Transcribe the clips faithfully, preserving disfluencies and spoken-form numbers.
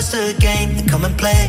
just a game, then come and play.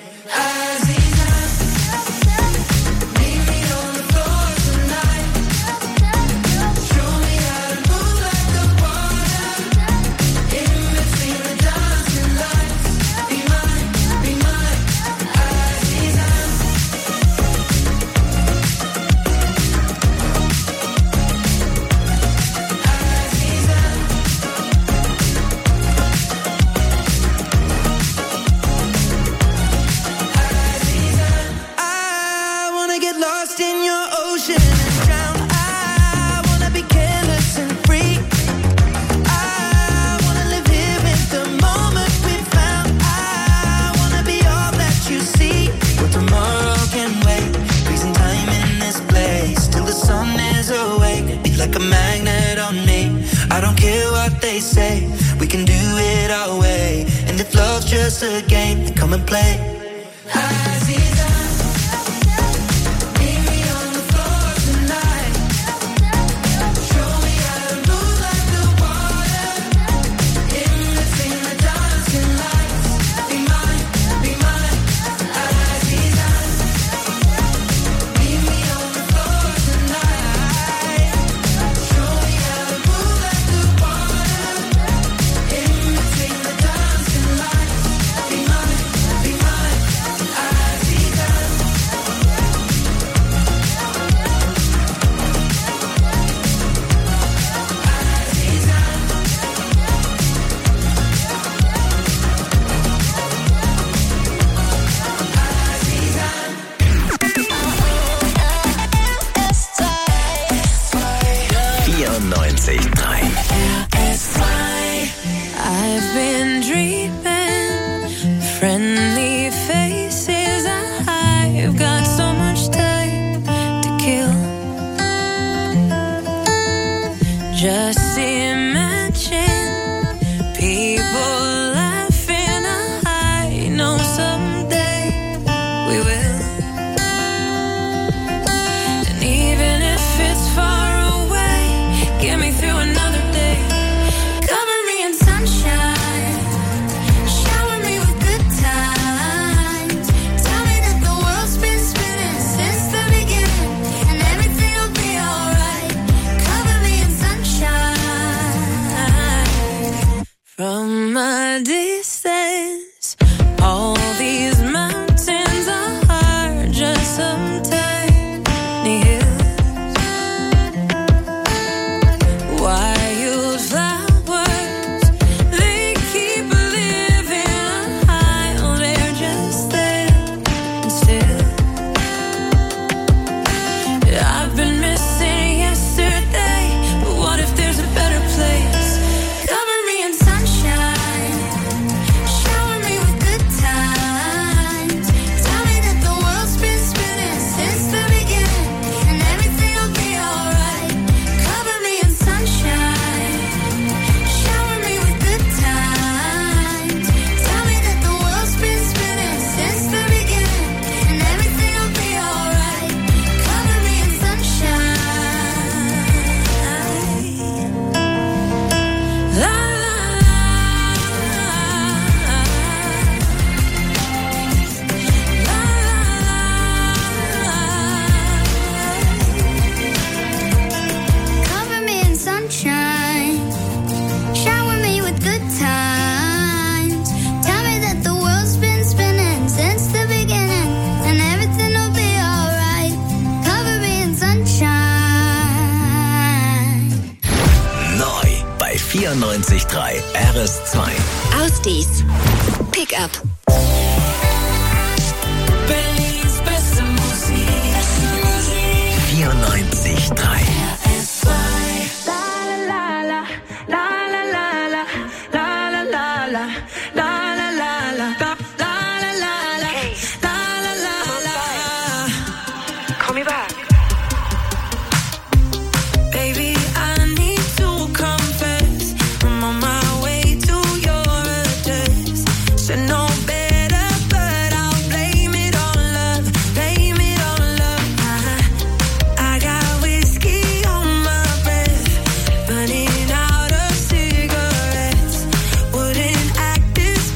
Say we can do it our way, and if love's just a game, then come and play. vierundneunzig Komma drei R S zwei. Ausdies. Pickup. Berlins beste Musik. vierundneunzig Komma drei R S zwei. La la la la la la la la la la la la la la la la la la la. Call me back. Baby, I need to confess, I'm on my way to your address. Should know better, but I'll blame it on love, blame it on love. I, I got whiskey on my breath, burning out of cigarettes. Wouldn't act this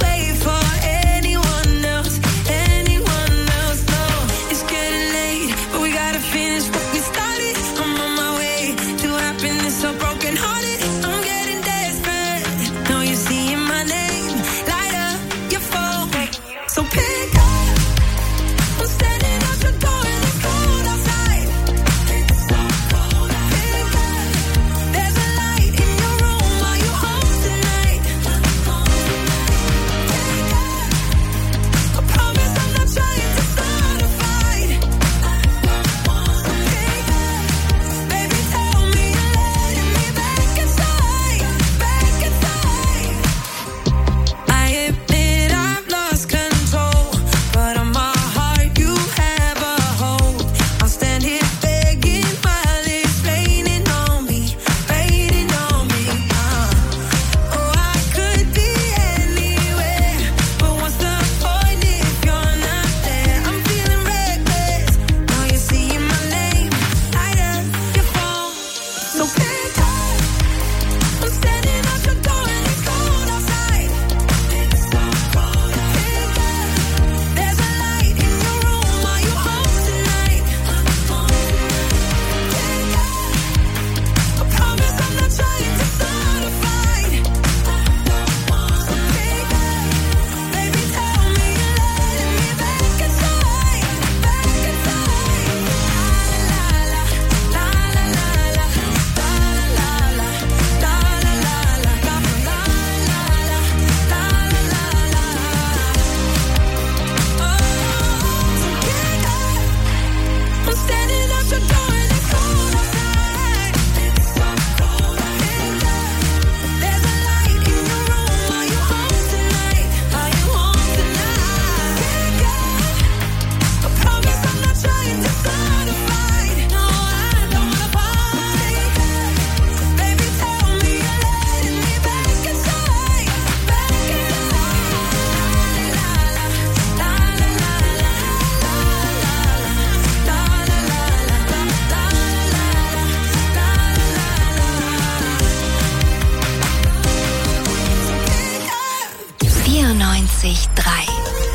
vierundneunzig Komma drei.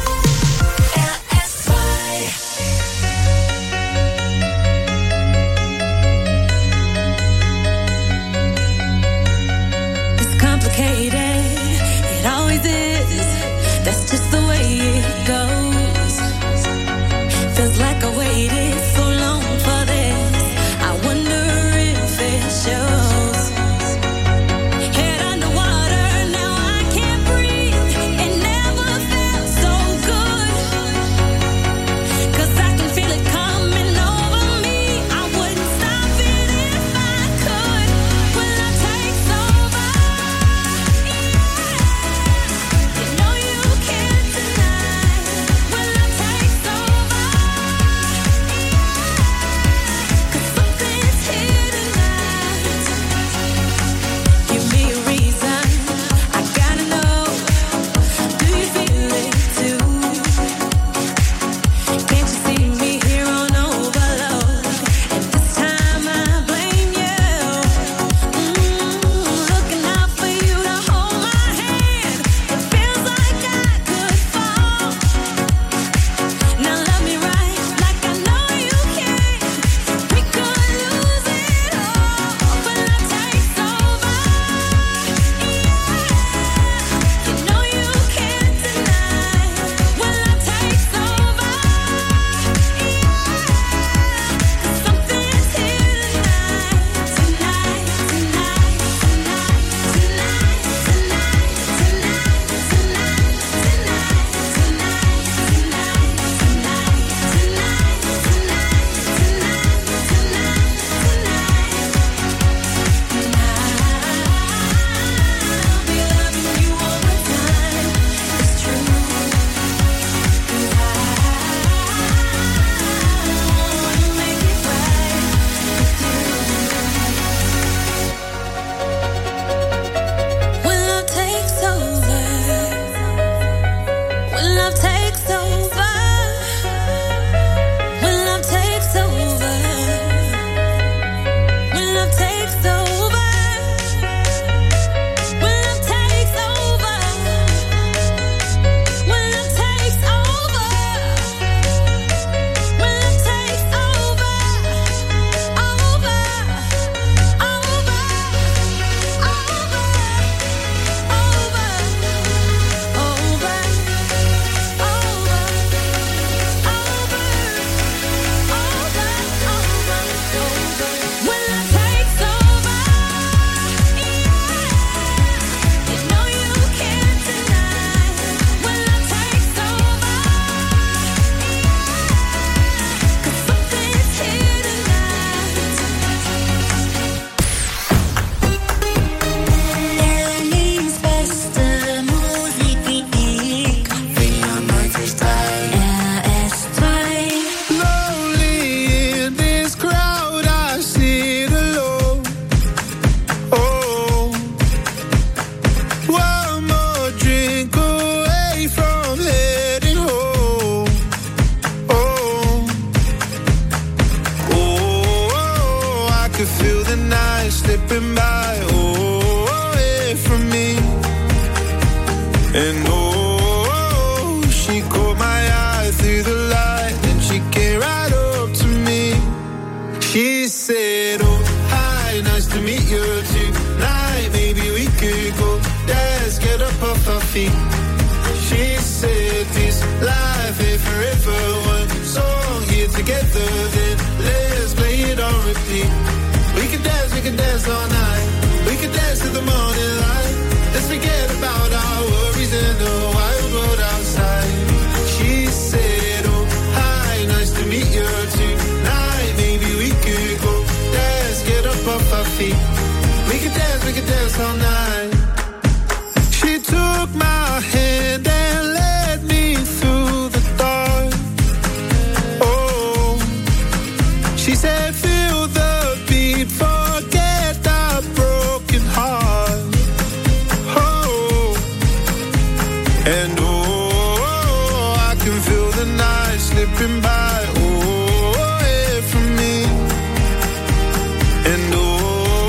It always is. That's just the way it goes. Feels like I waited so long for this. I wonder if it shows. Head underwater, now I can't breathe. It never felt so good. 'Cause I can feel it coming over me. I wouldn't stop it if I could. Will I take over?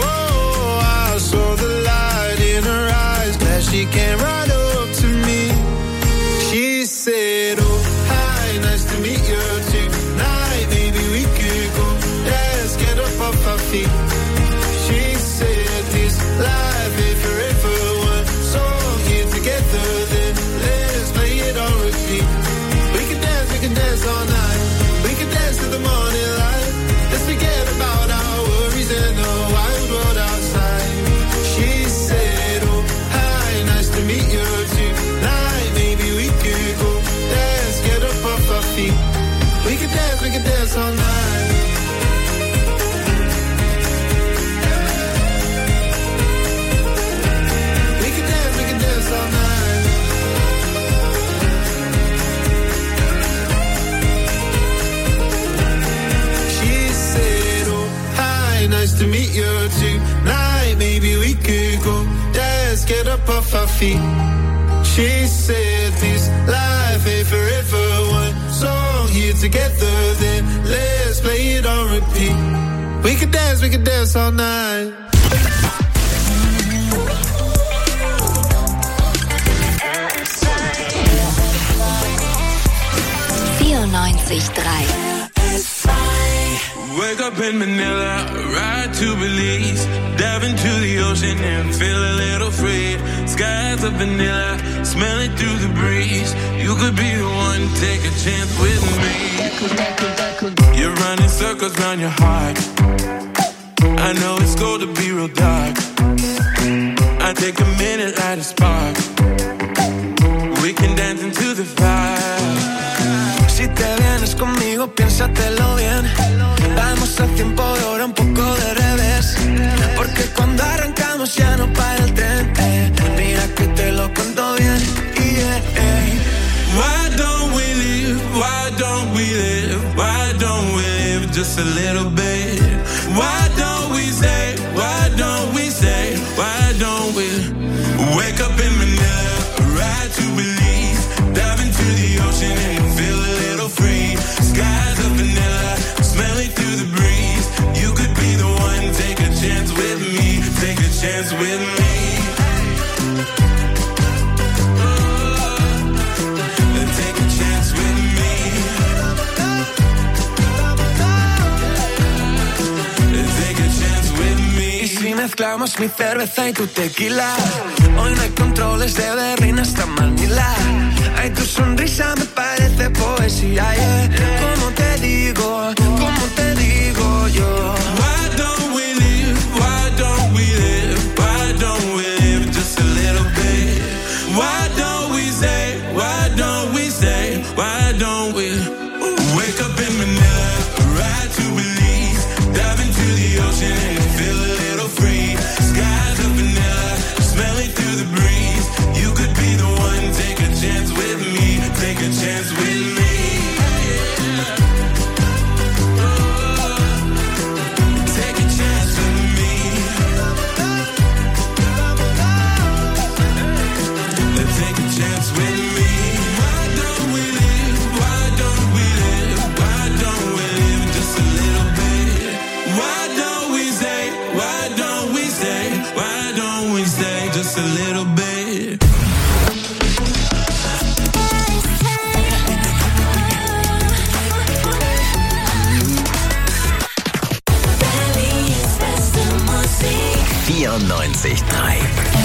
She came right up to me. repeat. We can dance, we can dance all night. We can dance to the morning light. Let's forget about our worries and the wild world outside. She said, oh, hi, nice to meet you tonight. Maybe we could go dance, get up off our feet. We can dance, we can dance all night. We can dance, we can dance all night. She said, oh, hi, nice to meet you tonight. Maybe we could go dance, get up off our feet. She said this life ain't forever. One song here together, then let's play it on repeat. We can dance, we can dance all night. vierundneunzig Komma drei. Wake up in Manila, ride to Belize, dive into the ocean and feel a little free. Skies of vanilla, smell it through the breeze. You could be the one, take a chance with me. You're running circles round your heart. I know it's cold to be real dark. I take a minute, light a spark. We can dance into the fire. Si te vienes conmigo, piénsatelo bien. Vamos al tiempo de ahora un poco de revés. Porque cuando arrancamos ya no para el tren. Eh. Mira que te lo cuento bien. Yeah, eh. Why don't we live? Why don't we live? Why don't we live just a little bit? Why don't we say? Why don't we say? Why don't we wake up in Manila, ride to Belize, dive into the ocean and feel a little free. Skies of vanilla, smell it through the breeze. You could be the one, take a chance with me, take a chance with me. Take a chance with me. Take a chance with me. Y si mezclamos mi cerveza y tu tequila, hoy no hay controles de Berlín hasta Manila. Ay, tu sonrisa me parece poesía, yeah. ¿Cómo te digo? ¿Cómo te digo yo? Why don't we live? Why don't we live? Why don't we live just a little bit? Why don't we say? Why don't we say? Why don't we wake up in Manila, ride to Belize, dive into the ocean and feel a little free. Skies of vanilla, smell it through the breeze. You could be the one, take a chance with me, take a chance with me. Take a chance with me. Take a chance with me. Why don't we live? Why don't we live? Why don't we live just a little bit? Why don't we say? Why don't we say? Why don't we say just a little bit? vierundneunzig Komma drei.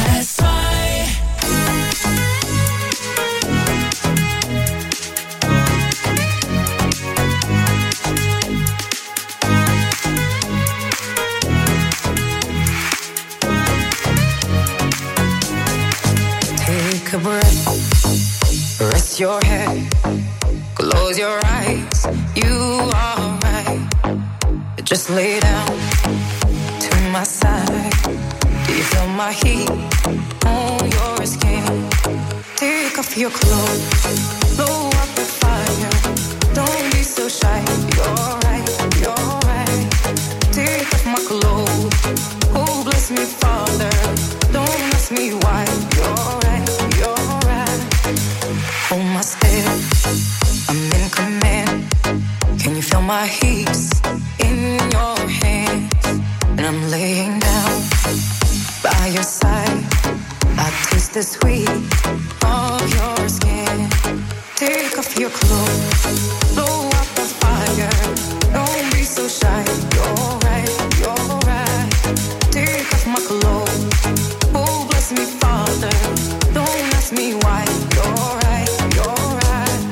Take a breath, rest your head, close your eyes, you are right. Just lay down to my side. Do you feel my heat on your skin? Take off your clothes, blow up the fire. Don't be so shy, you're right, you're right. Take off my clothes, oh bless me Father. Don't ask me why, you're right, you're right. Hold my step, I'm in command. Can you feel my heat in your hands? And I'm laying down by your side. I taste the sweet of your skin. Take off your clothes, blow up the fire. Don't be so shy, you're right, you're right. Take off my clothes, oh bless me Father. Don't ask me why, you're right, you're right.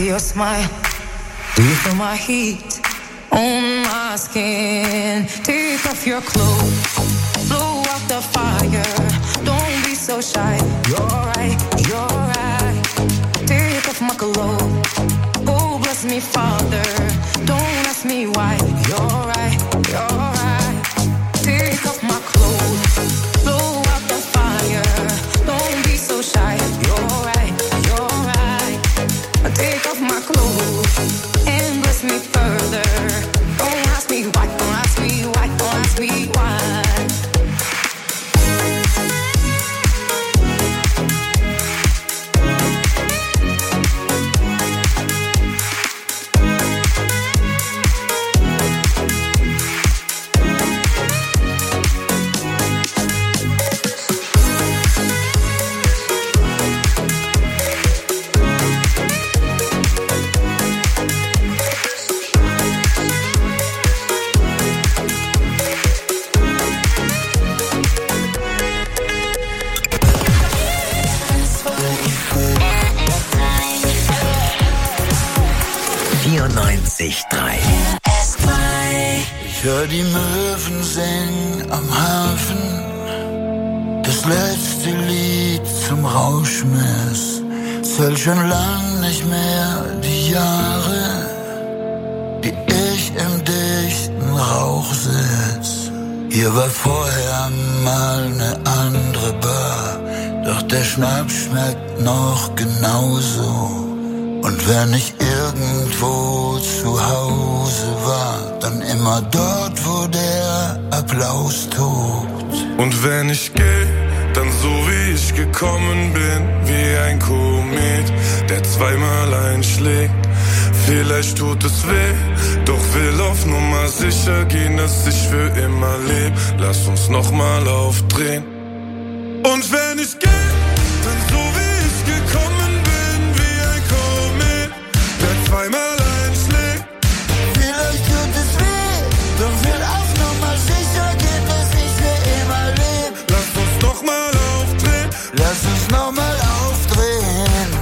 your smile. Do you feel my heat on my skin? Take off your clothes, blow out the fire. Don't be so shy. You're right, you're right. Take off my clothes. Oh, bless me, Father. Don't ask me why. You're right, you're right. Take off my clothes, blow out the fire. Don't be so shy. You're right, you're right. Take off my clothes and bless me further. Don't ask me why, don't ask me why, don't ask me why. vierundneunzig Komma drei. Ich hör die Möwen singen am Hafen, das letzte Lied zum Rauschmiss. Zähl schon lang nicht mehr die Jahre, die ich im dichten Rauch sitz. Hier war vorher mal ne andere Bar, doch der Schnaps schmeckt noch genauso. Und wenn ich irgendwo zu Hause war, dann immer dort, wo der Applaus tobt. Und wenn ich geh, dann so wie ich gekommen bin, wie ein Komet, der zweimal einschlägt. Vielleicht tut es weh, doch will auf Nummer sicher gehen, dass ich für immer leb. Lass uns nochmal aufdrehen. Und wenn ich geh, dann so wie ich gekommen bin, wie ein Komet, der zweimal einschlägt. Vielleicht tut es weh, doch will auf Nummer sicher gehen, dass ich für immer leb. Lass uns nochmal aufdrehen. Lass uns nochmal aufdrehen.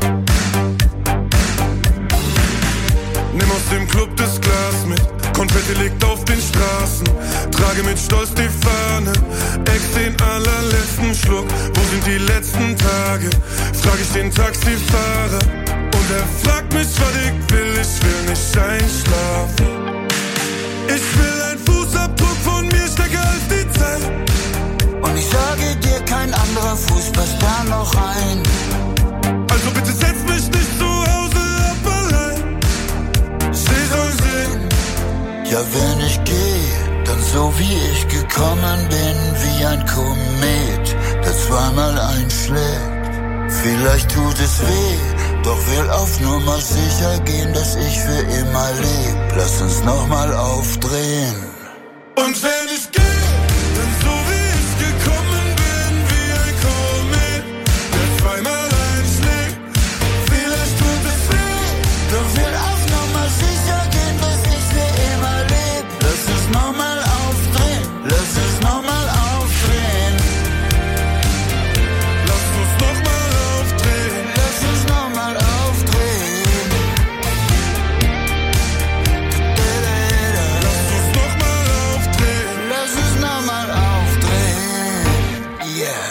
Nimm aus dem Club das Glas mit, Konfetti liegt auf den Straßen. Trage mit Stolz die Fahne, ex den allerletzten Schluck. Wo sind die letzten Tage? Frag ich den Taxifahrer. Und er fragt mich, was ich will, ich will nicht einschlafen. Ich will ein Fußabdruck von mir stärker als die Zeit. Und ich sage dir, kein anderer Fuß passt da noch rein. Also bitte setz mich nicht zu Hause ab allein. Sie soll sehen. Ja, wenn ich gehe, dann so wie ich gekommen bin, wie ein Komet, der zweimal einschlägt. Vielleicht tut es weh, doch will auf Nummer sicher gehen, dass ich für immer leb. Lass uns nochmal aufdrehen. Und wenn ich gehe, dann so wie ich gekommen bin, wie ein Komet, der zweimal einschlägt. Vielleicht tut es weh, doch will auf Nummer sicher gehen, dass ich für immer leb. Lass uns nochmal aufdrehen, lass uns nochmal aufdrehen. Lass uns nochmal aufdrehen. Lass uns nochmal aufdrehen. Lass uns nochmal aufdrehen. Lass uns nochmal aufdrehen. Yeah.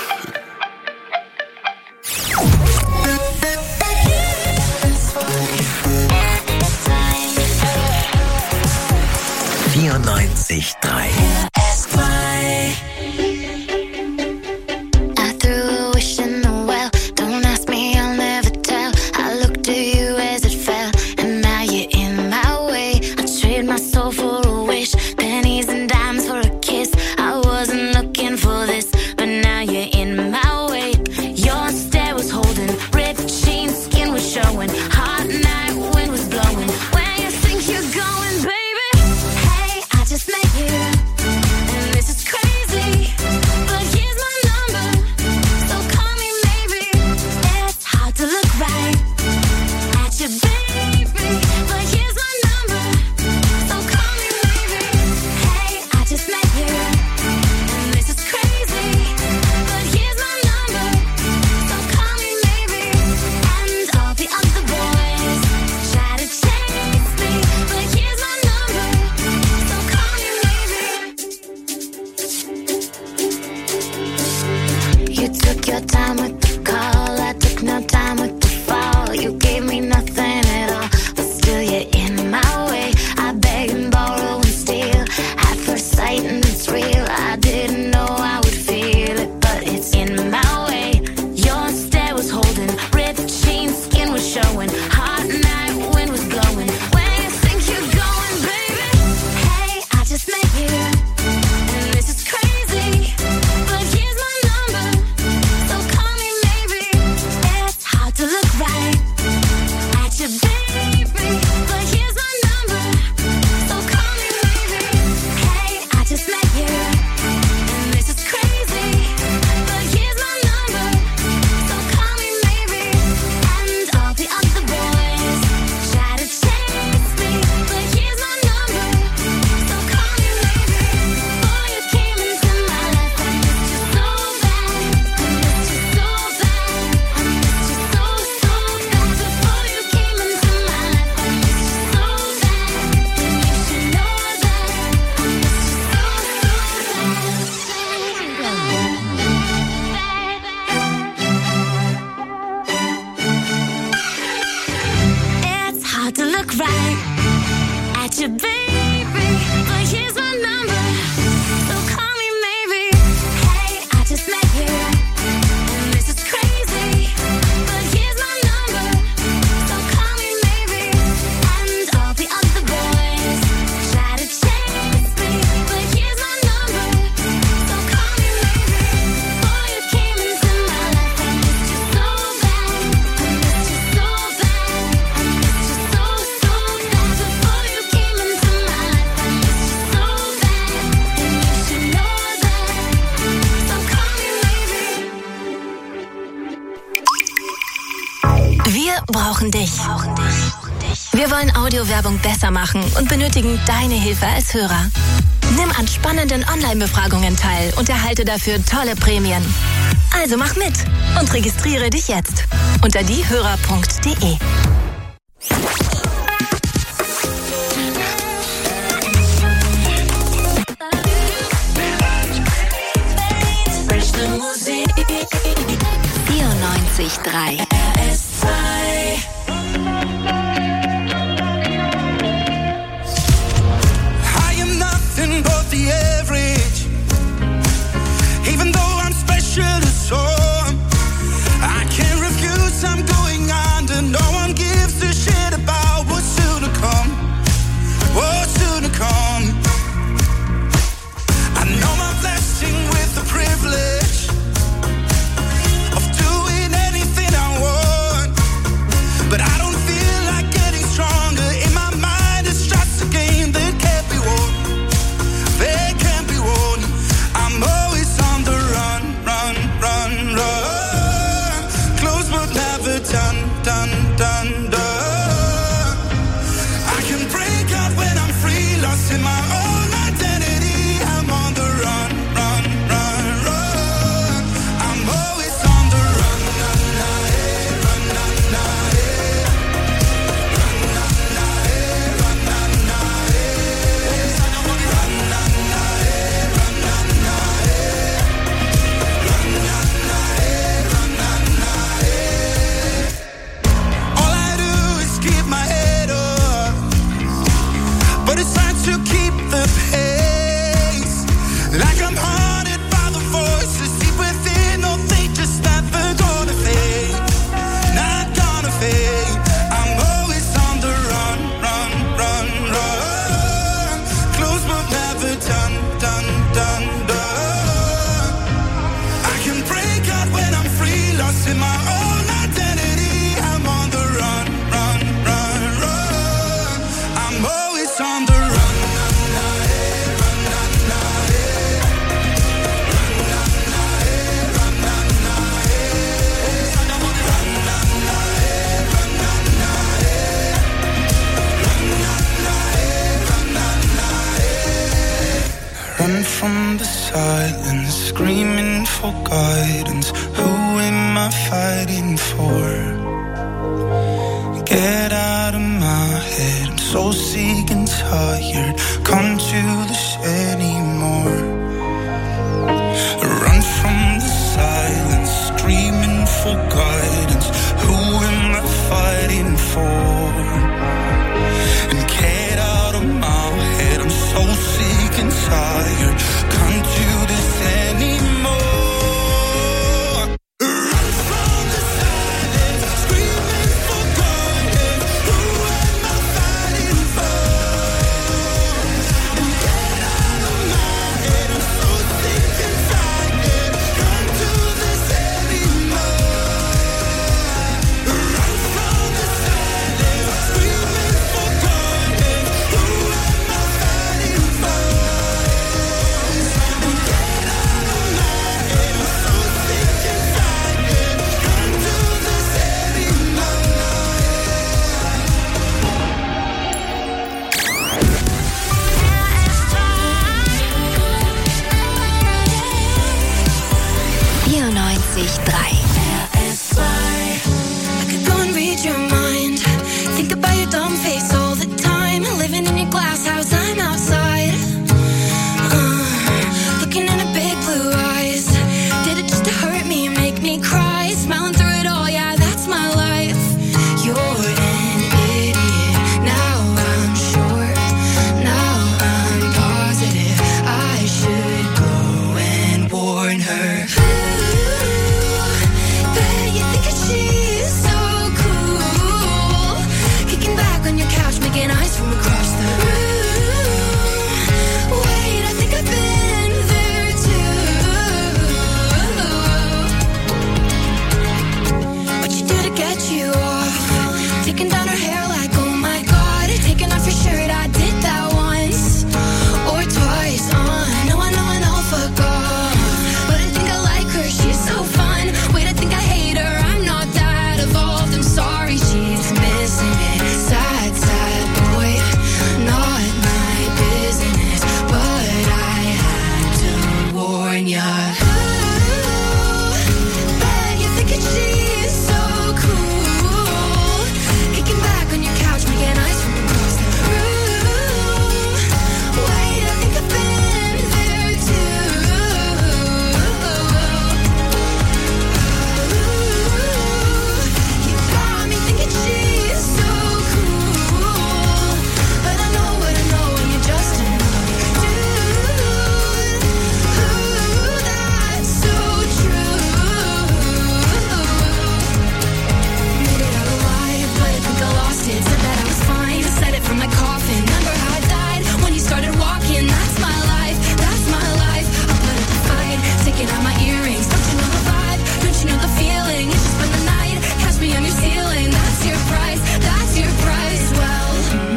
vierundneunzig Komma drei. I threw a wish in the well. Don't ask me, I'll never tell. I looked to you as it fell, and now you're in my way. I trade my soul for a wish, pennies and dimes for a kiss. I wasn't looking for this, but now you're in my way. Your stare was holding, ripped jeans, skin was showing. Hot night, wind was blowing. Where you think you're going, baby? Hey, I just met you. your time with the call. I took no time with the fall. You gave me nothing at all, but still you're in my way. I beg and borrow and steal at first sight, and it's real. I didn't know I would feel it, but it's in my way. Your stare was holding, ripped jeans, skin was showing. Hot night, wind was blowing. Where you think you're going, baby? Hey, I just met you, and this is crazy, but here's my number, so call me maybe. It's hard to look right at you, baby, but here's my number, so call me maybe. Hey, I just met you, and this is crazy, but here's my number, so call me maybe. And all the other boys try to chase me, but here's my number, so call me maybe. Before you came into my life, I missed you so bad, I missed you so bad, I missed you so, so bad. Before you came into my life, I missed you so bad, and you should know that I missed you so, so bad. It's hard to look right at you, baby, but here's my number, so call me maybe. Hey, I just met you, and this is crazy, but here's my number, so call me maybe. And all the other boys try to chase me, but here's my number, so call me maybe. Before you came into my life, I missed you so bad, I missed you so bad, I missed you so, so bad. Before you came into my life, I missed you so bad, and you should know that, so call me maybe. Wir brauchen dich. Wir wollen Audiowerbung besser machen und benötigen deine Hilfe als Hörer. Nimm an spannenden Online-Befragungen teil und erhalte dafür tolle Prämien. Also mach mit und registriere dich jetzt unter diehörer punkt de. vierundneunzig Komma drei R S zwei. I am nothing but the average, even though I'm special to some. I can't refuse, I'm going under. No one gives a shit about what's soon to come, what's soon to come. I know my blessing with the privilege of doing anything I want, but I don't feel like getting stronger. In my mind it's just a game that can't be won, that can't be won. I'm always on the run, run, run, run. Close but never done, done, done, done. I can break out when I'm free, lost in my own identity. I'm on the run, run, run, run. I'm always on the run, na, na, eh, run, na, na, eh. Run, na, na, eh, run, na, na, eh. Run, na, na, eh, run, na, na, eh. Run, na, na, eh, run, na, na, eh. All I do is keep my head up, but it's hard to keep the pace. Like I'm haunted by the voices deep within. No, they just never gonna fade, not gonna fade. I'm always on the run, run, run, run. Close but never done, done, done, done. I can break out when I'm free, lost in my own identity. I'm on the run, run, run, run. I'm always on the run, na, na, eh, run, na, na, eh. Run, na, na, eh, run, na, na, eh. Run, na, na, eh, run, na, na, eh. Run, na, na, eh, run, na, na, eh. Run from the silence, screaming for guidance. Who am I fighting for? Get out of my head, I'm so sick and tired. Come to this anymore. Run from the silence, scream drei. I could go and read your mind. Think about your dumb face all the time. Living in your glass house, I'm outside. Uh, looking into big blue eyes. Did it just to hurt me and make me cry? Smiling through it all, yeah, that's my life. You're an idiot. Now I'm sure. Now I'm positive. I should go and warn her. Making eyes from across the room. Wait, I think I've been there too. What you do to get you off? Taking down her hair like, oh my god. Taking off your shirt, I did that once or twice. Uh, no, I know, I know, fuck off. But I think I like her, she's so fun. Wait, I think I hate her, I'm not that evolved. I'm sorry, she's missing it. Sad, sad boy, not my business, but I had to warn ya. Ooh, bet you're thinking she's so cool. Kicking back on your couch, making eyes from across the room. Wait, I think I've been there too. Ooh, you got me thinking she's so cool. But I know what I know when you're just another dude. Ooh, that's so true. Made it out alive, but I think I lost it. Said that I was fine, said it from my coffin. Remember how I died when you started walking? That's my life, that's my life. I put up a fight, taking out my earrings. Don't you know the vibe? Don't you know the feeling? You should spend the night, catch me on your ceiling. That's your price, that's your price. Well,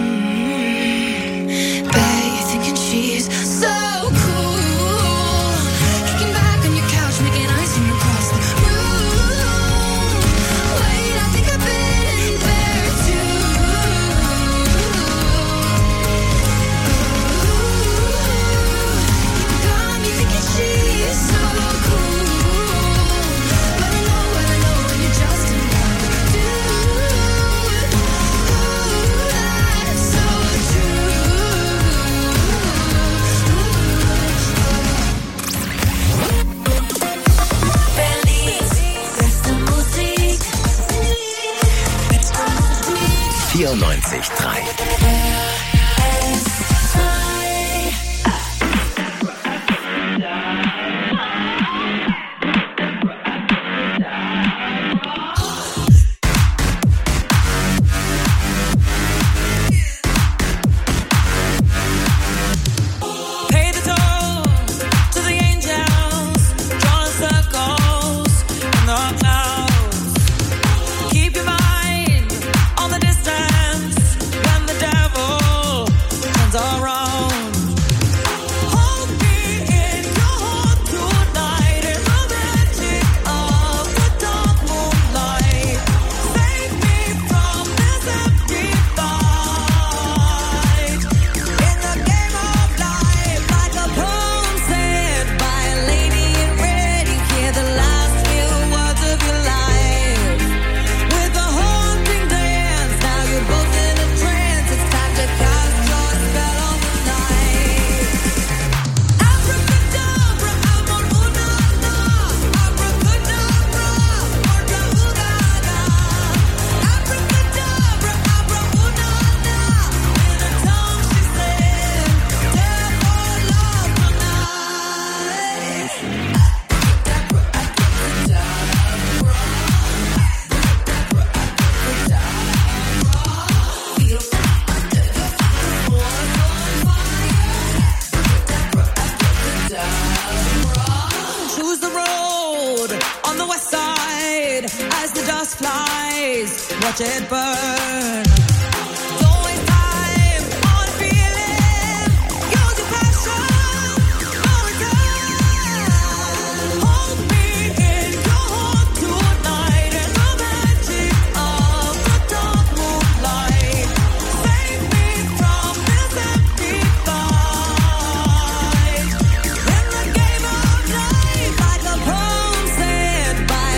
mm, bet you're thinking she's so cool. Kicking back on your couch, making eyes from across the room. Wait, I think I've been there too. You got me thinking she's so cool. But I know what I know when you're just another dude. Ooh, that's so true. Berlins beste Musik. vierundneunzig Komma drei. Pay the toll to the angels, drawing circles in the clouds. Keep your mind on the distance when the devil turns around. Hold me in your heart tonight in the magic of the dark moonlight. Save me from this empty fight. In the game of life, like a poem said by a lady in red, you hear the last few words of your life. With a haunting dance, now you're both in a trance. It's time to cast your spell on the night. Abracadabra, amor, una, na. Abracadabra, orca, ugana. Abracadabra, abra, una, na. In a tongue she said, therefore love tonight. Choose the road on the west side as the dust flies. Watch it burn. Don't waste time on feeling. Use your passion for return. Hold me in your heart tonight in the magic of the dark moonlight. Save me from this empty fight. In the game of life, like a poem said by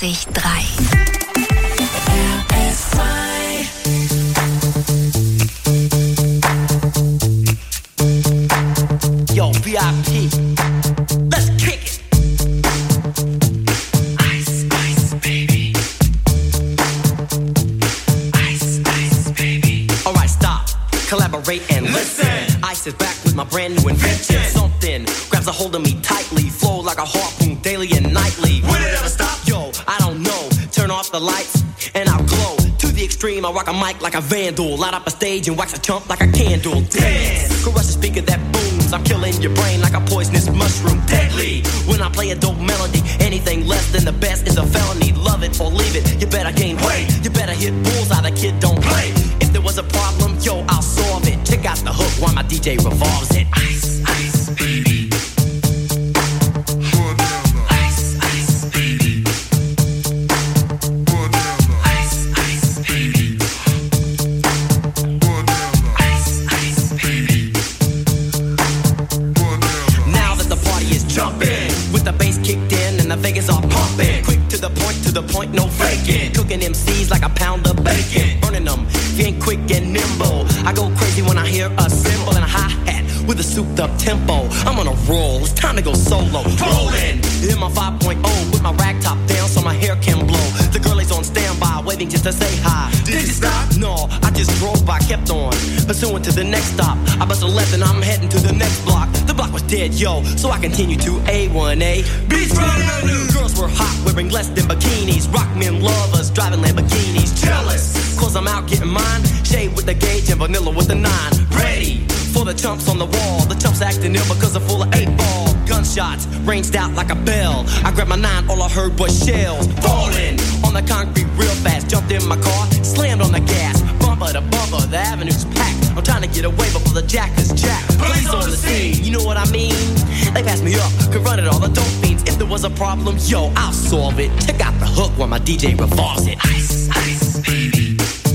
vierundneunzig Komma drei. Yo, V I P, let's kick it. Ice, ice, baby. Ice, ice, baby. All right, stop, collaborate and listen. Ice is back with my brand new invention. Something grabs a hold of me tightly, flow like a harpoon daily and nightly. Will it ever stop? Yo, I don't know. Turn off the lights and I'll glow. To the extreme, I rock a mic like a vandal. Light up a stage and wax a chump like a candle. Dance, caress the speaker that booms. I'm killing your brain like a poisonous mushroom. Deadly, when I play a dope melody. Anything less than the best is a felony. Love it or leave it, you better gain weight. You better hit bullseye, the kid don't play. If there was a problem, yo, I'll solve it. Check out the hook while my D J revolves it. Ice, ice, baby. To the point, no faking. Cooking M Cs like a pound of bacon. Burning them, if you ain't quick and nimble. I go crazy when I hear a cymbal and a hi-hat with a souped up tempo. I'm on a roll, it's time to go solo. Rolling in my five point oh with my rag top down so my hair can blow. The girl is on standby, waiting just to say hi. Did you stop? No, I just drove by, kept on pursuing to the next stop. I bust a left and I'm heading to the next block. The block was dead, yo, so I continue to A one A. Beach Avenue. Girls were hot, wearing less than bikinis. Rock men lovers, driving Lamborghinis. Jealous, cause I'm out getting mine. Shade with the gauge and vanilla with the nine. Ready for the chumps on the wall. The chumps acting ill because they're full of eight ball. Gunshots ranged out like a bell. I grabbed my nine, all I heard was shells falling on the concrete real fast. Jumped in my car, slammed on the gas. Bumper to bumper, the avenue's packed. I'm trying to get away before the jack is jacked. Police on the scene, you know what I mean? They passed me up, could run it all the dope fiends. If there was a problem, yo, I'll solve it. Check out the hook while my D J revolves it. Ice, ice, baby.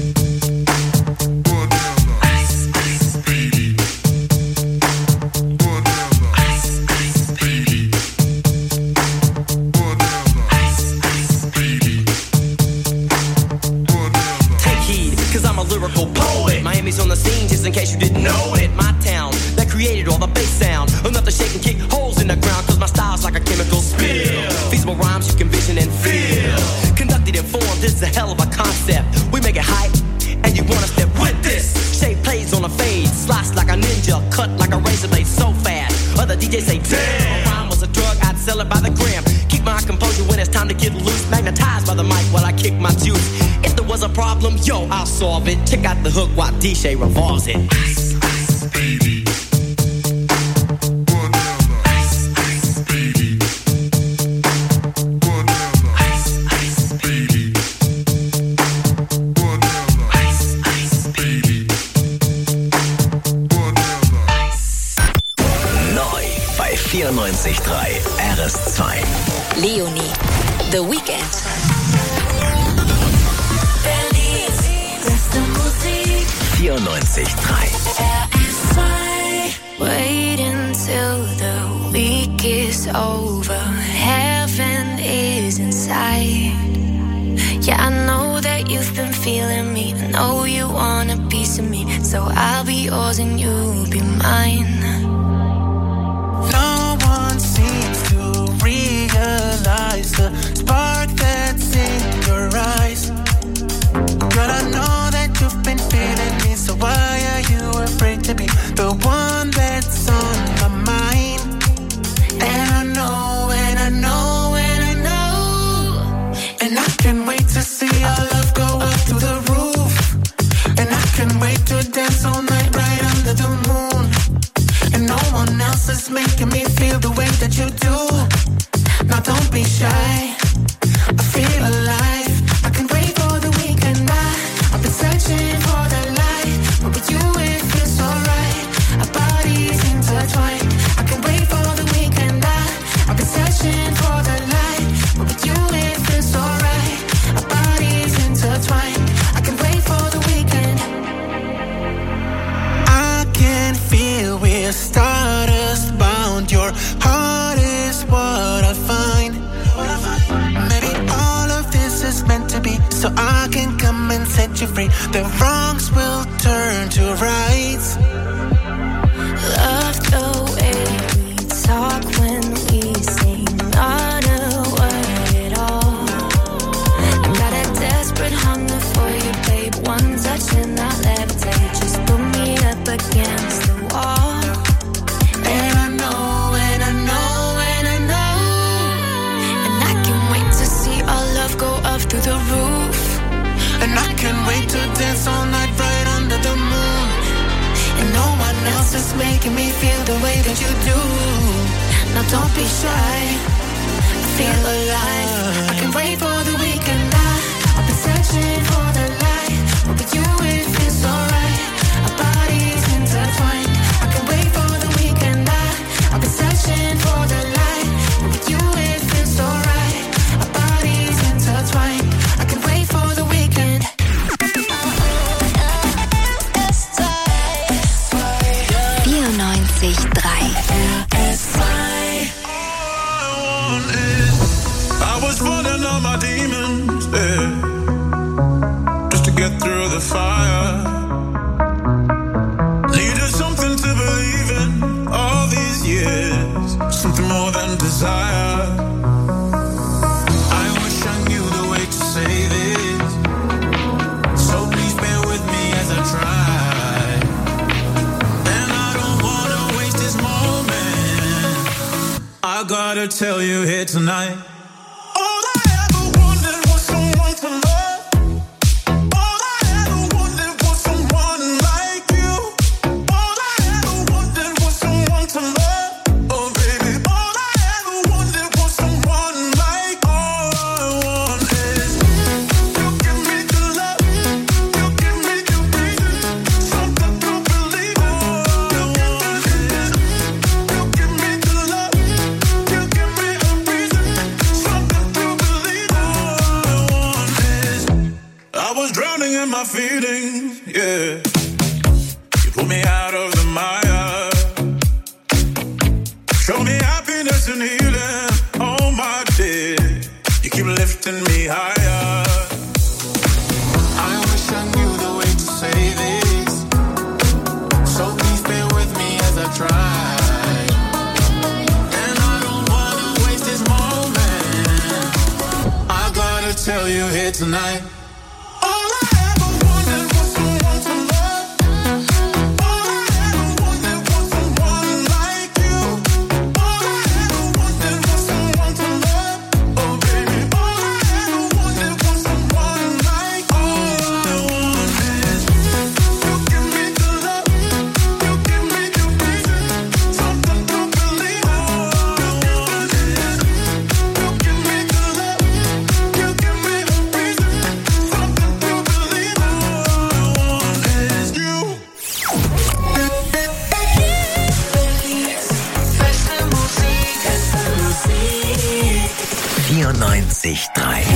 Miami's on the scene, just in case you didn't know it. My town, that created all the bass sound. Enough to shake and kick holes in the ground, cause my style's like a chemical spill. Feasible rhymes you can vision and feel. Conducted and formed, this is a hell of a concept. We make it hype, and you wanna step with this. Shape plays on a fade, slice like a ninja, cut like a razor blade so fast. Other D Js say, damn, a rhyme was a drug, I'd sell it by the gram. Keep my composure when it's time to get loose. Magnetized by the mic while I kick my juice. If there was a problem, yo, I'll solve it. Check out the hook while D J revolves it. Ice, ice, baby. Ice, ice, baby. Ice, ice, baby. Ice, ice, baby. Neu bei vierundneunzig Komma drei R S zwei. Leonie, The Weekend. vierundneunzig Komma drei. Wait until the week is over. Heaven is inside. Yeah, I know that you've been feeling me. I know you want a piece of me. So I'll be yours and you'll be mine. No one seems to realize the spark that's in your eyes. Girl, I know that you've been feeling me, so why are you afraid to be the one that's on my mind? And I know, and I know, and I know, and I can't wait to see our love go up to the roof. And I can't wait to dance all night right under the moon. And set you free. The wrongs will turn to rights. Love the way we talk when we sing, not a word at all. I got a desperate hunger for you, babe. One touch and I'll levitate. Just put me up against the wall. And I know, and I know, and I know. And I can't wait to see our love go up through the roof. And I can't wait to dance all night right under the moon. And no one else is making me feel the way that you do. Now don't be shy, I feel alive. I can wait for the weekend. I, I've been searching for the light, but with you it feels alright. Our bodies intertwined. I can wait for the weekend. I, I've been searching for the light, but with you it feels alright. Our bodies intertwined. I can wait for the weekend. vierundneunzig Komma drei. I was running on my demons, yeah, just to get through the fire. Needed something to believe in all these years, something more than desire. I wish I knew the way to say this, so please bear with me as I try. And I don't wanna waste this moment, I gotta tell you here tonight. Feelings, yeah. You pull me out of the mire, show me happiness and healing. Oh my dear, you keep lifting me higher. I wish I knew the way to say this, so please bear with me as I try. And I don't wanna waste this moment, I gotta tell you here tonight. vierundneunzig Komma drei.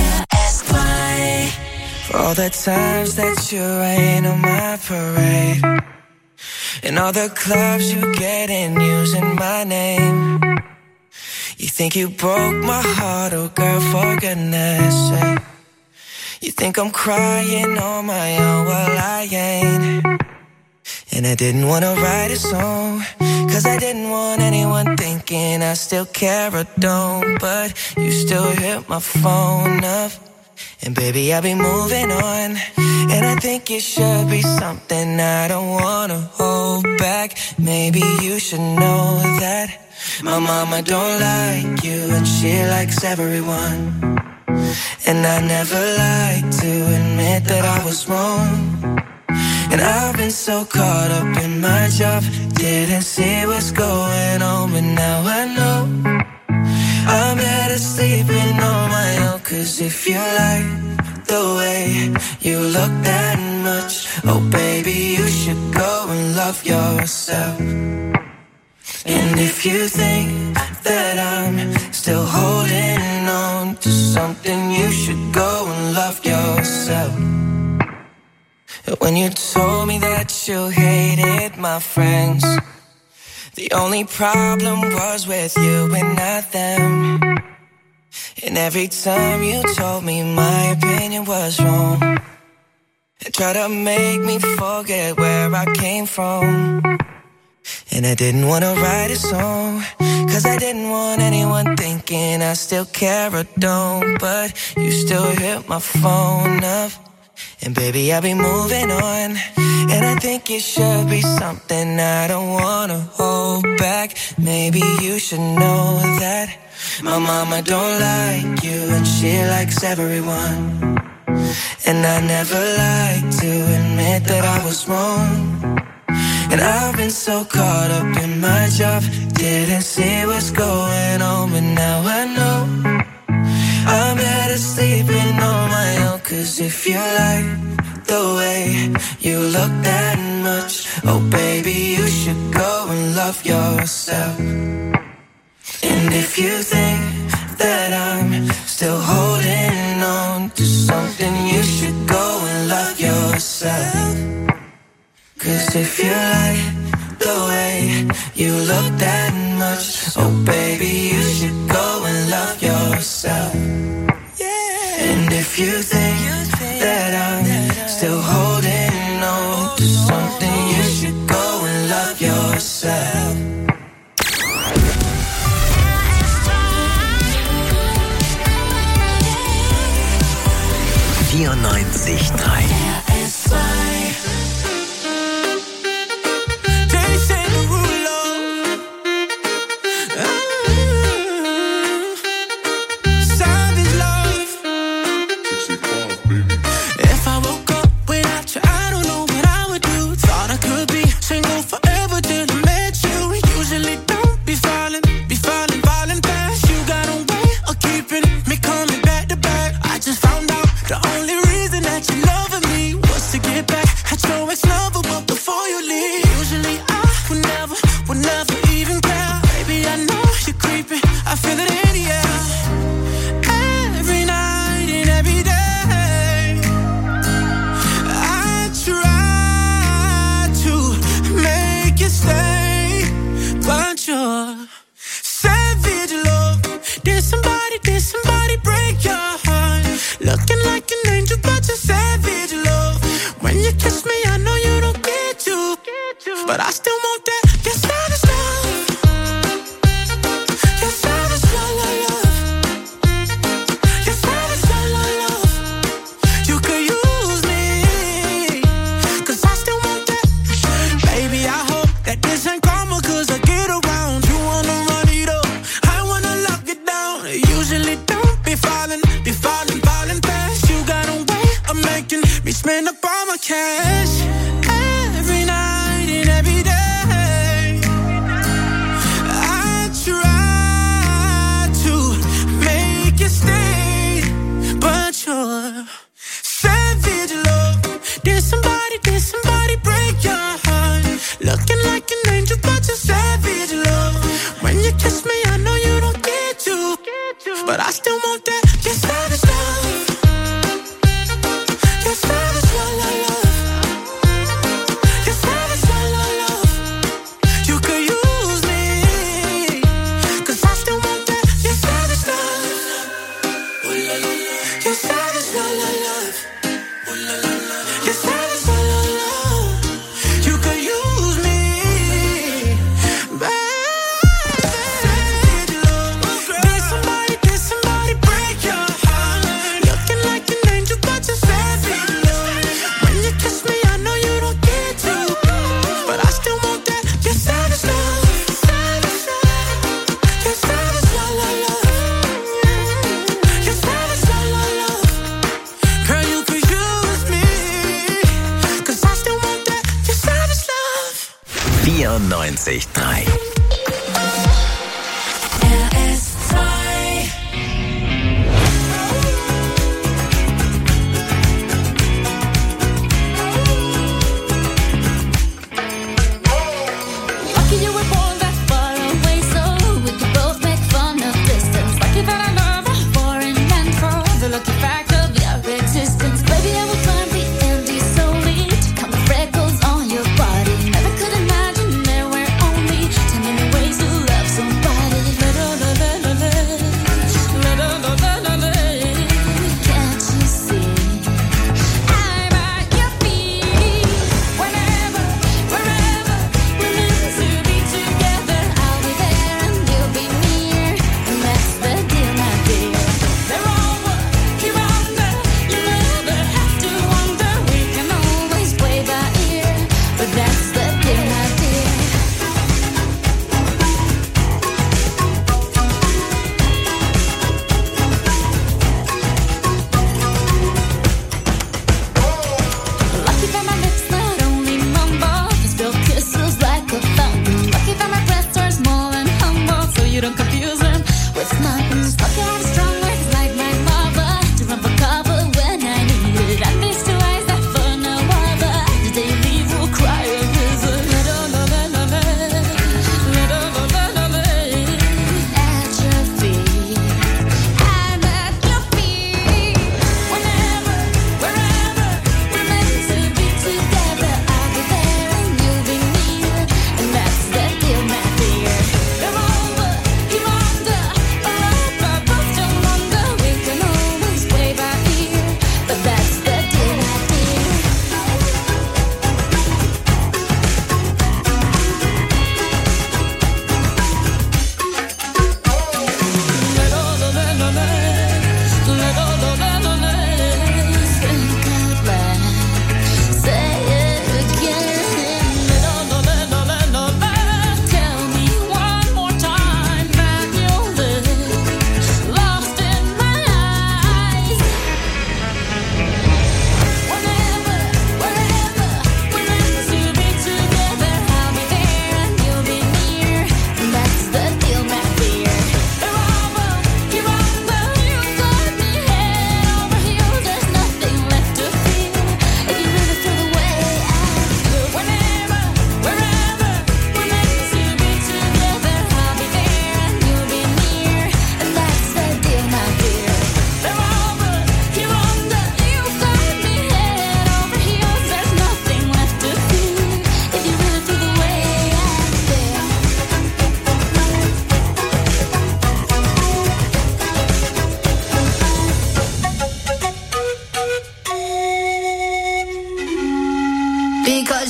For all the times that you rain on my parade, and all the clubs you get in using my name. You think you broke my heart, oh girl, for goodness sake. You think I'm crying on my own, well I ain't. And I didn't wanna write a song, cause I didn't want anyone thinking I still care or don't. But you still hit my phone up, and baby I'll be moving on. And I think it should be something I don't wanna hold back. Maybe you should know that my mama don't like you, and she likes everyone. And I never like to admit that I was wrong. And I've been so caught up in my job, didn't see what's going on, but now I know I'm better sleeping on my own. Cause if you like the way you look that much, oh baby, you should go and love yourself. And if you think that I'm still holding on to something, you should go and love yourself. When you told me that you hated my friends, the only problem was with you and not them. And every time you told me my opinion was wrong, They try to make me forget where I came from. And I didn't want to write a song, cause I didn't want anyone thinking I still care or don't. But you still hit my phone up, and baby, I'll be moving on. And I think it should be something I don't wanna hold back. Maybe you should know that my mama don't like you, and she likes everyone. And I never like to admit that I was wrong. And I've been so caught up in my job, didn't see what's going on, but now I know I'm better sleeping on my own. Cause if you like the way you look that much, oh baby, you should go and love yourself. And if you think that I'm still holding on to something, you should go and love yourself. Cause if you like the way you look that much, oh baby, you should go and love yourself. And if you think that I'm still holding on to something, you should go and love yourself. vierundneunzig Komma drei vierundneunzig Komma drei Never could imagine there were only ten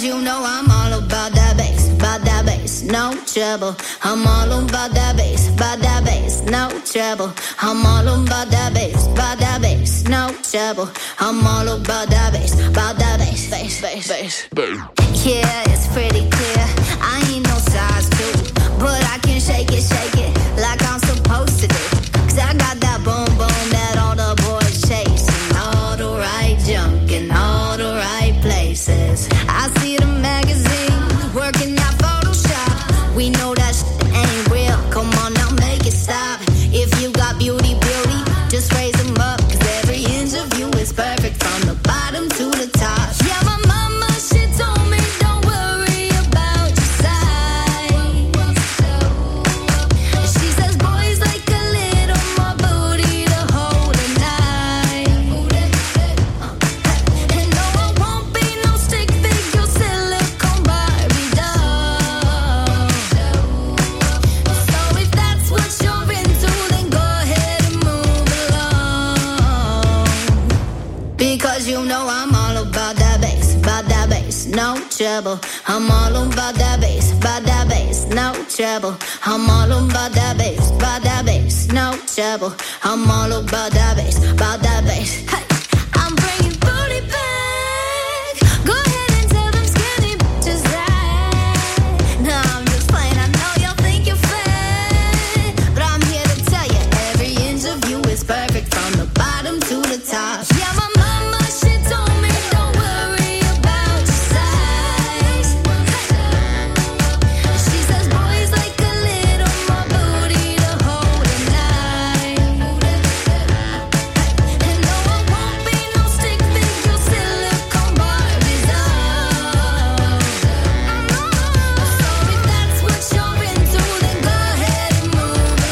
you know I'm all about that bass, about that bass, no trouble. I'm all about that bass, about that bass, no trouble. I'm all about that bass, about that bass, no trouble. I'm all about that bass, about that bass, bass, bass, bass. Yeah, it's pretty clear. I ain't no size two, but I can shake it, shake it like I'm supposed to do. Cause I got that boom boom that all the boys chasing, all the right junk in all the right places. I see the magazine working out Photoshop. We know that shit ain't real. Come on now, make it stop. If you got beauty, beauty, just raise them up. Cause every inch of you is perfect from the bottom to the top. Yeah, my mama, she told me don't worry about your size. She says boys like a little more booty to hold at night. And no, I won't be no stick figure silicone Barbie doll. So if that's what you're into, then go ahead and move along. Because you know I'm all about that bass, about that bass, no trouble. I'm all about that bass, about that bass, no trouble. I'm all about that bass, about that bass, no trouble. I'm all about that bass, about that bass. Hey, I'm bringing booty back. Go ahead and tell them skinny bitches that. No, I'm just playing. I know y'all think you're fat, but I'm here to tell you every inch of you is perfect from the bottom to the top. Yeah, my mama, she told me don't worry about your size. She says boys like a little more booty to hold at night. And no, I won't be no stick figure silicone Barbie doll. So if that's what you're into, then go ahead and move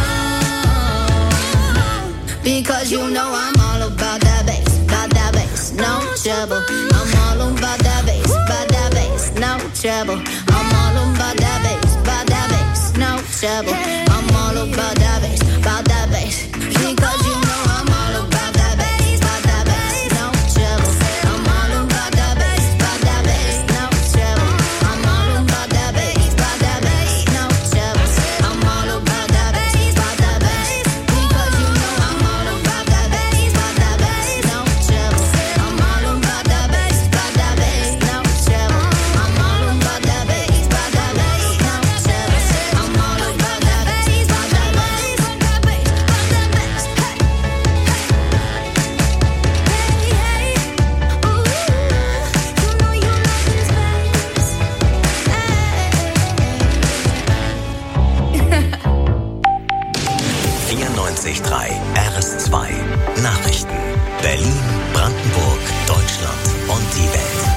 along. Because you know I'm all about that bass, about that bass, no trouble. I'm all about that bass, about that bass, no trouble. I'm all about that bass, about that bass, no trouble. I'm all about that bass, about that bass. Because you know I'm all about that bass, about that bass, no trouble. I'm all about that bass, about that bass, no trouble. I'm all about that bass, about that bass, no trouble. I'm all about that bass, about that bass. Because you know I'm all about that bass, about that bass, no trouble. I'm all about that bass, about that bass, no trouble. I'm all about that bass, about that bass, no trouble. I'm all about that bass, about that bass, about that bass, about that bass. Hey, hey, hey, ooh, you know you love this bass. vierundneunzig Komma drei R S zwei. Nachrichten. Berlin, Brandenburg, Deutschland und die Welt.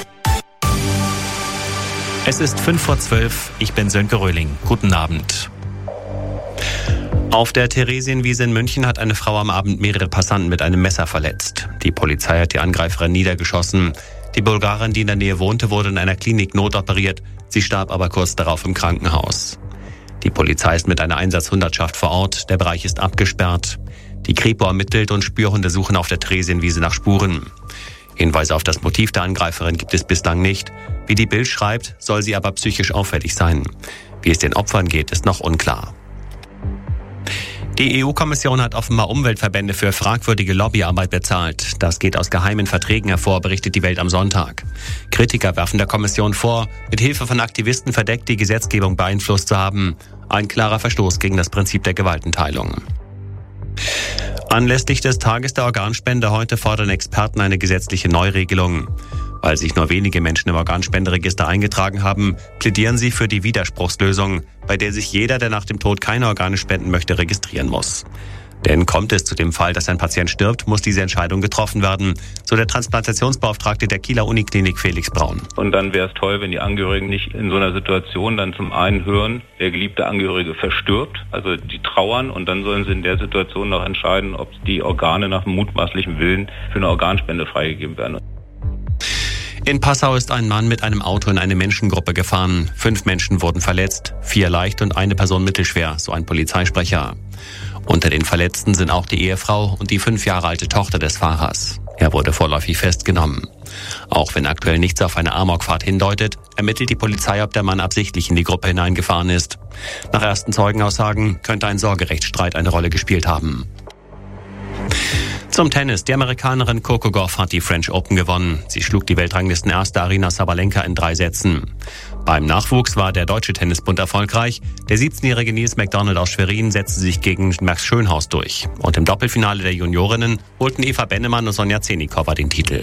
Es ist fünf vor zwölf, ich bin Sönke Röhling. Guten Abend. Auf der Theresienwiese in München hat eine Frau am Abend mehrere Passanten mit einem Messer verletzt. Die Polizei hat die Angreiferin niedergeschossen. Die Bulgarin, die in der Nähe wohnte, wurde in einer Klinik notoperiert. Sie starb aber kurz darauf im Krankenhaus. Die Polizei ist mit einer Einsatzhundertschaft vor Ort. Der Bereich ist abgesperrt. Die Kripo ermittelt und Spürhunde suchen auf der Theresienwiese nach Spuren. Hinweise auf das Motiv der Angreiferin gibt es bislang nicht. Wie die Bild schreibt, soll sie aber psychisch auffällig sein. Wie es den Opfern geht, ist noch unklar. Die E U-Kommission hat offenbar Umweltverbände für fragwürdige Lobbyarbeit bezahlt. Das geht aus geheimen Verträgen hervor, berichtet die Welt am Sonntag. Kritiker werfen der Kommission vor, mit Hilfe von Aktivisten verdeckt die Gesetzgebung beeinflusst zu haben. Ein klarer Verstoß gegen das Prinzip der Gewaltenteilung. Anlässlich des Tages der Organspende heute fordern Experten eine gesetzliche Neuregelung. Weil sich nur wenige Menschen im Organspenderegister eingetragen haben, plädieren sie für die Widerspruchslösung, bei der sich jeder, der nach dem Tod keine Organe spenden möchte, registrieren muss. Denn kommt es zu dem Fall, dass ein Patient stirbt, muss diese Entscheidung getroffen werden, so der Transplantationsbeauftragte der Kieler Uniklinik Felix Braun. Und dann wäre es toll, wenn die Angehörigen nicht in so einer Situation dann zum einen hören, der geliebte Angehörige verstirbt, also die trauern, und dann sollen sie in der Situation noch entscheiden, ob die Organe nach mutmaßlichem Willen für eine Organspende freigegeben werden. In Passau ist ein Mann mit einem Auto in eine Menschengruppe gefahren. Fünf Menschen wurden verletzt, vier leicht und eine Person mittelschwer, so ein Polizeisprecher. Unter den Verletzten sind auch die Ehefrau und die fünf Jahre alte Tochter des Fahrers. Er wurde vorläufig festgenommen. Auch wenn aktuell nichts auf eine Amokfahrt hindeutet, ermittelt die Polizei, ob der Mann absichtlich in die Gruppe hineingefahren ist. Nach ersten Zeugenaussagen könnte ein Sorgerechtsstreit eine Rolle gespielt haben. Zum Tennis. Die Amerikanerin Coco Gauff hat die French Open gewonnen. Sie schlug die Weltranglistenerste Aryna Sabalenka in drei Sätzen. Beim Nachwuchs war der Deutsche Tennisbund erfolgreich. Der siebzehnjährige Nils McDonald aus Schwerin setzte sich gegen Max Schönhaus durch. Und im Doppelfinale der Juniorinnen holten Eva Bennemann und Sonja Zenikowa den Titel.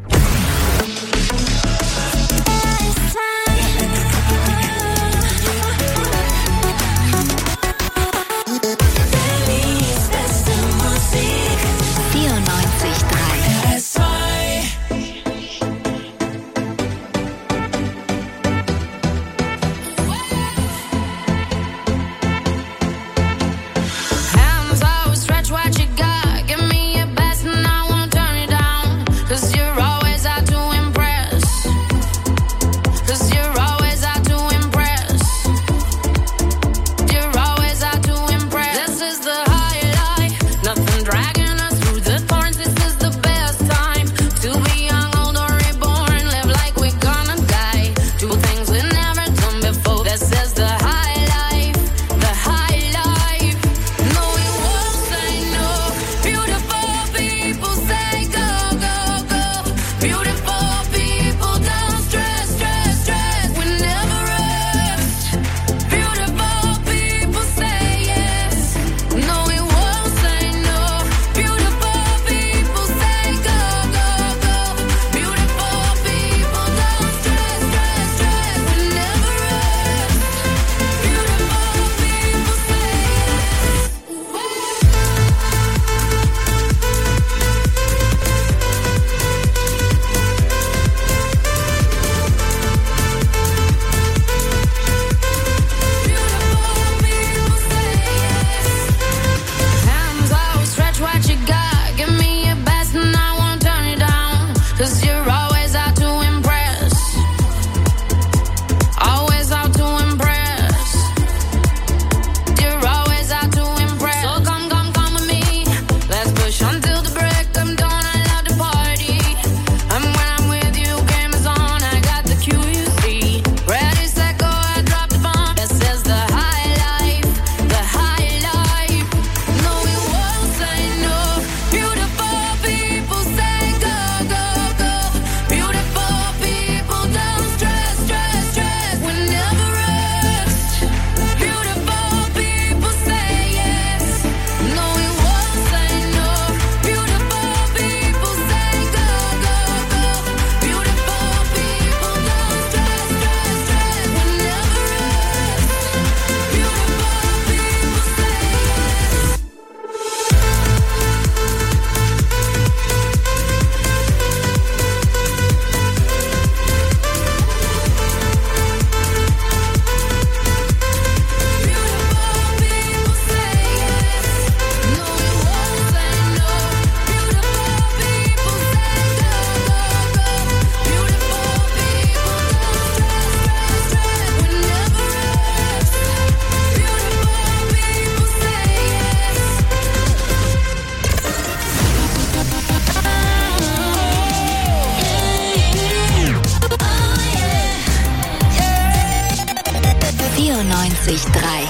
vierundneunzig Komma drei.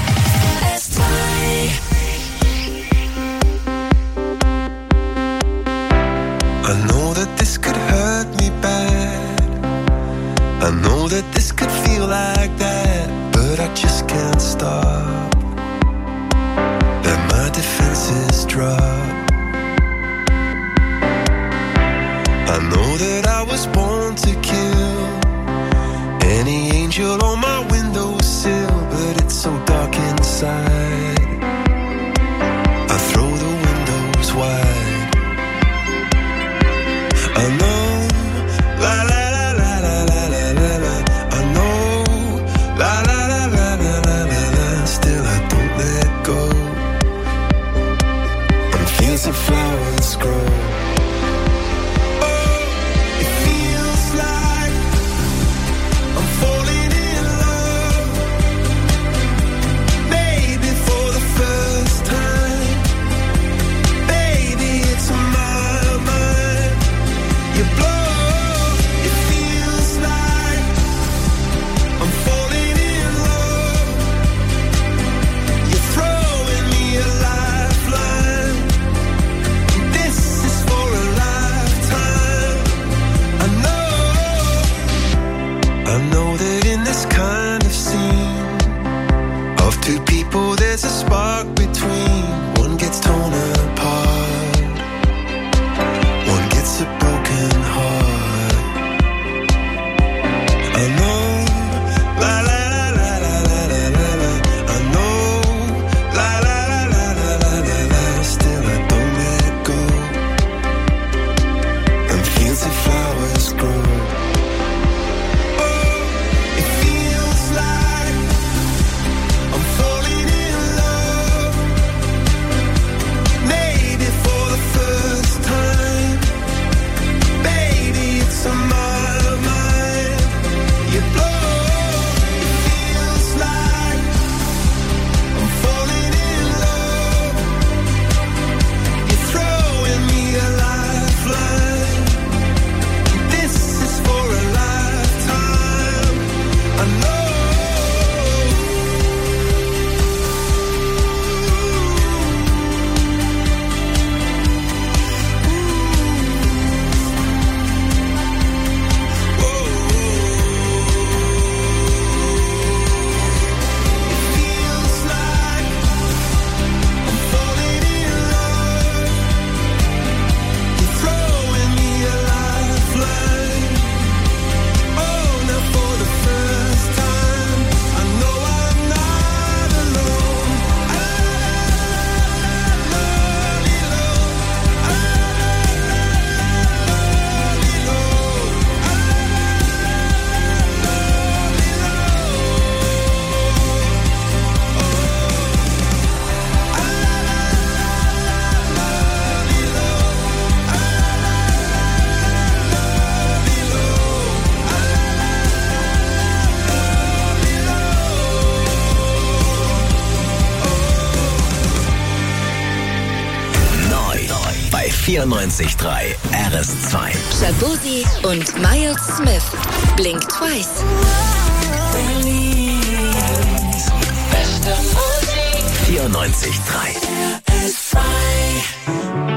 I know that this could hurt me bad. I know that this could feel like that, but I just can't stop. Let my defenses drop. I know that I was born to kill any angel on my windowsill, but it's so dark inside. I throw the windows wide. I know, la la la la la la la la la. I know, la la la la la la la la. Still I don't let go. On fields of flowers grow. My mind vierundneunzig Komma drei R S zwei. Shabozi und Miles Smith. Blink Twice. Beste Musik. vierundneunzig Komma drei R S zwei.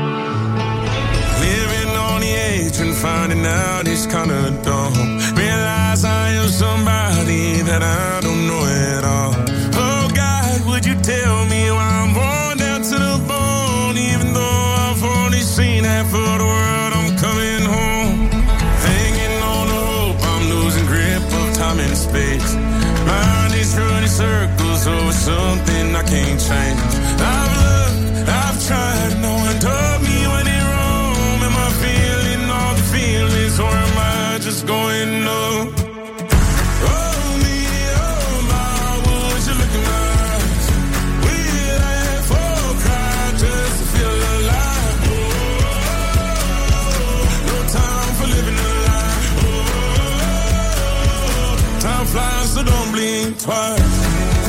Living on the edge and finding out it's kinda dumb. Realize I am somebody that I don't know at all. Oh God, would you tell me why I'm born down to the bone? Even though I've only seen half of the world, I'm coming home. Hanging on the hope, I'm losing grip of time and space. Mind is running circles over something I can't change. I've looked, I've tried, no one told me when it wrong. Am I feeling all the feelings, or am I just going numb? Oh me, oh my, would you look in my eyes? We laugh or cry just to feel alive. Oh, no time for living a lie. Oh, time flies, so don't blink twice.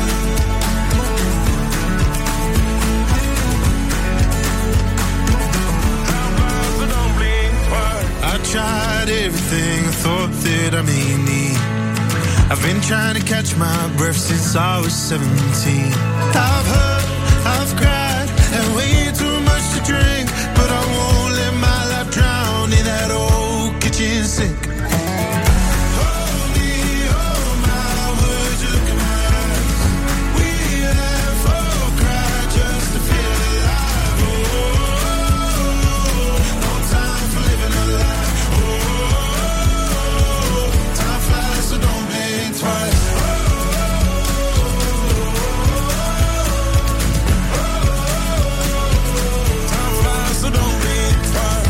I tried everything I thought that I may need. I've been trying to catch my breath since I was seventeen. I've hurt, I've cried, and way too much to drink, but I won't let my life drown in that old kitchen sink. Hold me, oh my, would you look in my eyes? We laugh or cry just to feel alive. Oh, no time for living a lie. So don't blink twice. Time flies, so don't blink twice.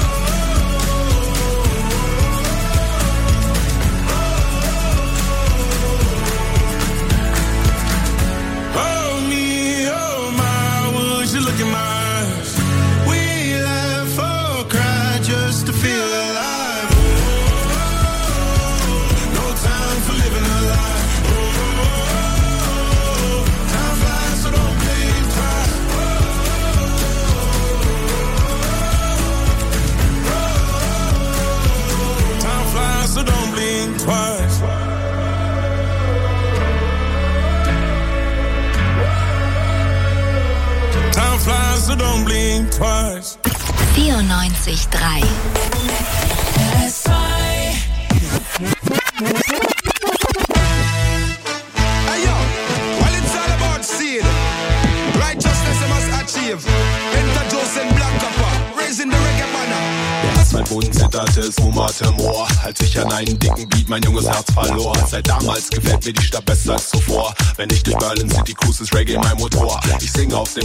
Oh me, oh my, would you look in my eyes? We laugh or cry just to feel alive. Time for living a lie. Oh, time flies, so don't blink twice. Oh, time flies, so don't blink twice. Time flies, so don't blink twice. vierundneunzig Komma drei R S zwei. Ayo, well it's all about seed. Righteousness I must achieve. Enter Joseph Black Copper, raising the reggae banner. Als mein Boden zitterte, es wummerte Moor. Als ich an einen dicken Beat mein junges Herz verlor. Seit damals gefällt mir die Stadt besser als zuvor. Wenn ich durch Berlin City cruise, ist Reggae mein Motor. Ich singe auf dem